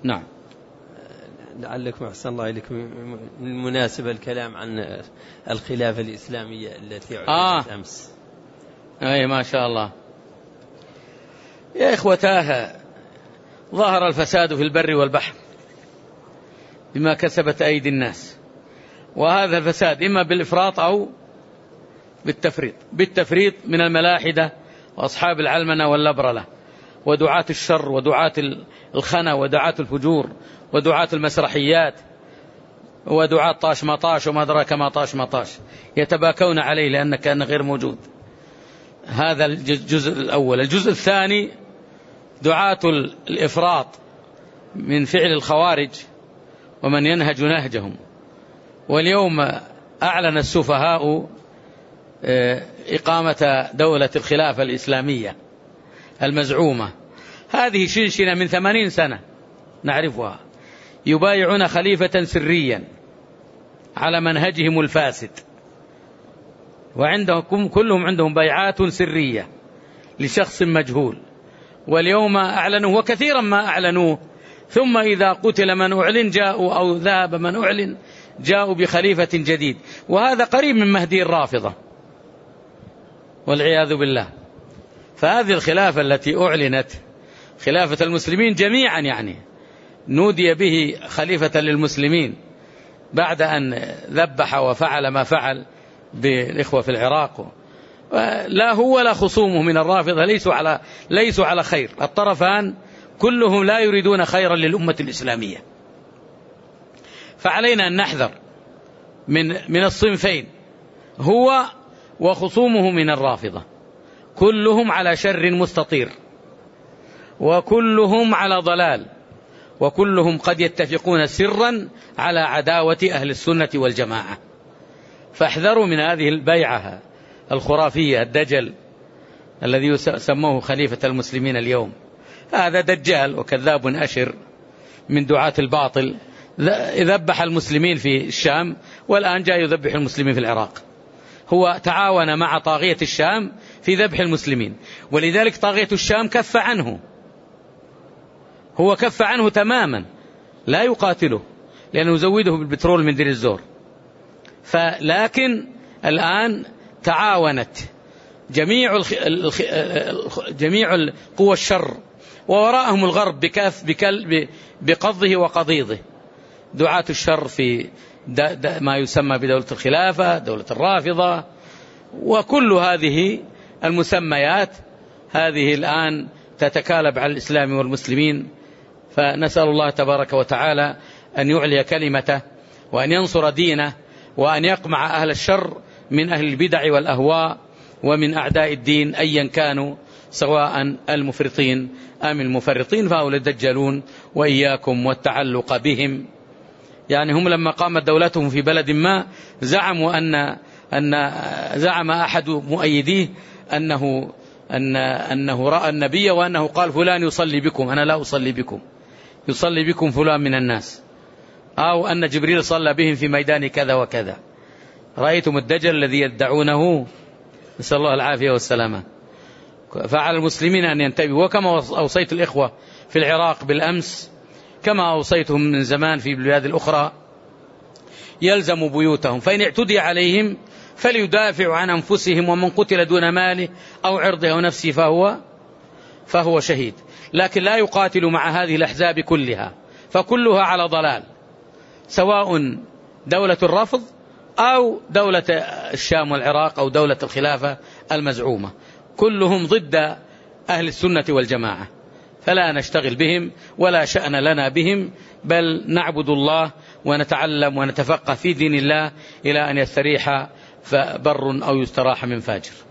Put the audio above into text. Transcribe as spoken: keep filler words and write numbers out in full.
نعم. لعلكم أحسن الله إليكم من مناسبة الكلام عن الخلافة الإسلامية التي أعلنت آه. أمس. أي ما شاء الله يا إخوتاه، ظهر الفساد في البر والبحر بما كسبت أيدي الناس، وهذا الفساد إما بالإفراط أو بالتفريط. بالتفريط من الملاحدة وأصحاب العلمنة واللبرلة ودعاة الشر ودعاة الخنا ودعاة الفجور ودعاة المسرحيات ودعاة طاش مطاش وما أدراك ما طاش مطاش، يتباكون عليه لأنه كان غير موجود. هذا الجزء الأول. الجزء الثاني دعاة الإفراط من فعل الخوارج ومن ينهج نهجهم. واليوم أعلن السفهاء إقامة دولة الخلافة الإسلامية المزعومة. هذه شلشلة من ثمانين سنة نعرفها، يبايعون خليفة سريا على منهجهم الفاسد، وعندهم كلهم عندهم بيعات سرية لشخص مجهول. واليوم أعلنوا وكثيرا ما أعلنوه، ثم إذا قتل من أعلن جاءوا أو ذهب من أعلن جاءوا بخليفة جديد، وهذا قريب من مهدي الرافضة والعياذ بالله. فهذه الخلافة التي أعلنت خلافة المسلمين جميعا، يعني نودي به خليفة للمسلمين بعد أن ذبح وفعل ما فعل بالإخوة في العراق. لا هو ولا خصومه من الرافضة ليسوا على ليسوا على خير، الطرفان كلهم لا يريدون خيرا للأمة الإسلامية. فعلينا أن نحذر من من الصنفين، هو وخصومه من الرافضة، كلهم على شر مستطير، وكلهم على ضلال، وكلهم قد يتفقون سرا على عداوة أهل السنة والجماعة. فاحذروا من هذه البيعة الخرافية، الدجل الذي سموه خليفة المسلمين اليوم. هذا دجال وكذاب أشر من دعاة الباطل، ذبح المسلمين في الشام والآن جاء يذبح المسلمين في العراق. هو تعاون مع طاغية الشام في ذبح المسلمين، ولذلك طاغية الشام كف عنه، هو كف عنه تماما، لا يقاتله لأنه يزوده بالبترول من دير الزور. فلكن الآن تعاونت جميع الخ... الخ... جميع القوى الشر، ووراءهم الغرب بكاف بكل... بقضه وقضيضه، دعاة الشر في دا... دا... ما يسمى بدولة الخلافة، دولة الرافضة، وكل هذه المسميات هذه الآن تتكالب على الإسلام والمسلمين. فنسأل الله تبارك وتعالى أن يعلي كلمته وأن ينصر دينه وأن يقمع أهل الشر من أهل البدع والأهواء ومن أعداء الدين أيا كانوا، سواء المفرطين أم المفرطين، فهؤلاء الدجالون وإياكم والتعلق بهم. يعني هم لما قامت دولتهم في بلد ما زعموا أن أن زعم أحد مؤيديه أنه أن أنه رأى النبي وأنه قال فلان يصلي بكم، أنا لا أصلي بكم، يصلي بكم فلان من الناس، أو أن جبريل صلى بهم في ميدان كذا وكذا. رأيتم الدجل الذي يدعونه، نسأل الله العافية والسلامة. فعلى المسلمين أن ينتبهوا، وكما أوصيت الإخوة في العراق بالأمس كما أوصيتهم من زمان في البلاد الأخرى، يلزموا بيوتهم، فإن اعتدي عليهم فليدافعوا عن أنفسهم، ومن قتل دون ماله أو عرضه أو نفسه فهو فهو شهيد. لكن لا يقاتل مع هذه الأحزاب كلها، فكلها على ضلال، سواء دولة الرفض أو دولة الشام والعراق أو دولة الخلافة المزعومة، كلهم ضد أهل السنة والجماعة. فلا نشتغل بهم ولا شأن لنا بهم، بل نعبد الله ونتعلم ونتفقه في دين الله إلى أن يستريح بر أو يستراح من فاجر.